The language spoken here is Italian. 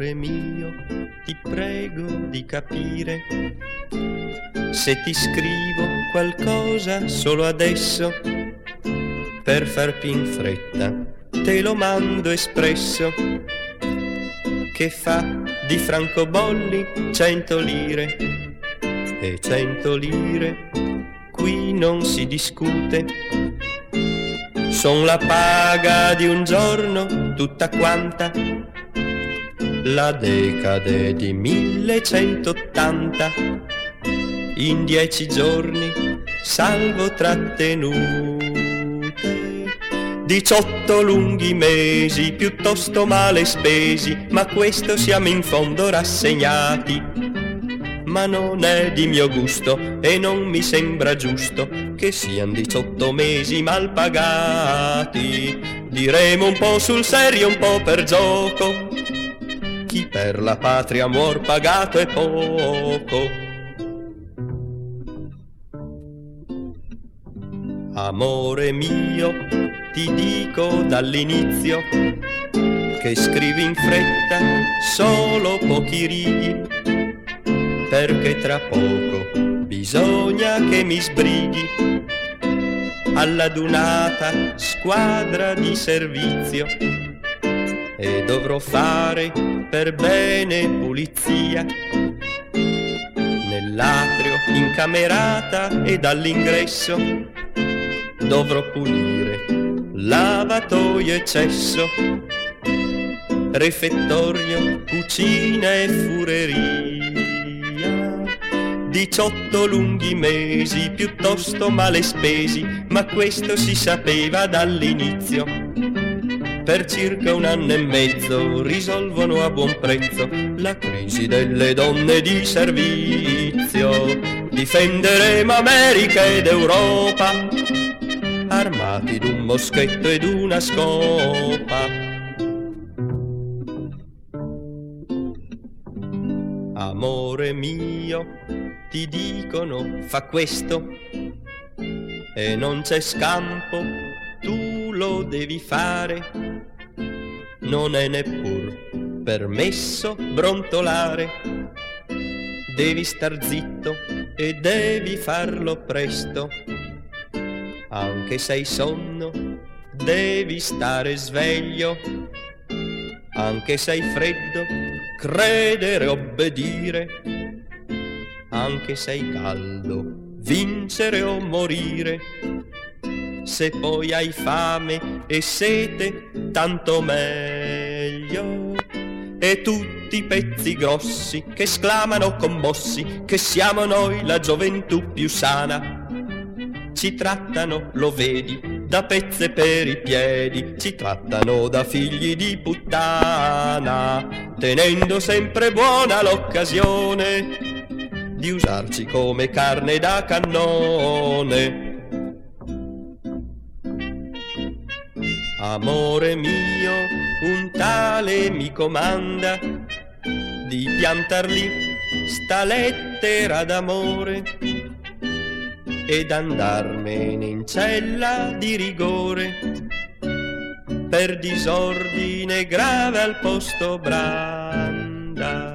Amore mio, ti prego di capire, se ti scrivo qualcosa solo adesso, per far più in fretta te lo mando espresso, che fa di francobolli 100 lire, e 100 lire qui non si discute, son la paga di un giorno tutta quanta, la decade di 1180, in 10 giorni salvo trattenute, 18 lunghi mesi piuttosto male spesi, ma questo siamo in fondo rassegnati. Ma non è di mio gusto e non mi sembra giusto che siano 18 mesi mal pagati. Diremo un po' sul serio, un po' per gioco, chi per la patria muor pagato è poco. Amore mio, ti dico dall'inizio che scrivi in fretta solo pochi righi, perché tra poco bisogna che mi sbrighi all'adunata squadra di servizio, e dovrò fare per bene pulizia nell'atrio incamerata e all'ingresso, dovrò pulire lavatoio e cesso, refettorio, cucina e fureria. 18 lunghi mesi piuttosto male spesi, ma questo si sapeva dall'inizio. Per circa 1 anno e mezzo risolvono a buon prezzo la crisi delle donne di servizio. Difenderemo America ed Europa, armati d'un moschetto ed una scopa. Amore mio, ti dicono fa questo e non c'è scampo, tu lo devi fare, non è neppur permesso brontolare, devi star zitto e devi farlo presto, anche se hai sonno devi stare sveglio, anche se hai freddo credere, obbedire, anche se hai caldo vincere o morire, se poi hai fame e sete tanto meglio. E tutti i pezzi grossi che esclamano commossi che siamo noi la gioventù più sana, ci trattano, lo vedi, da pezze per i piedi, ci trattano da figli di puttana, tenendo sempre buona l'occasione di usarci come carne da cannone. Amore mio, un tale mi comanda di piantar lì sta lettera d'amore ed andarmene in cella di rigore per disordine grave al posto branda.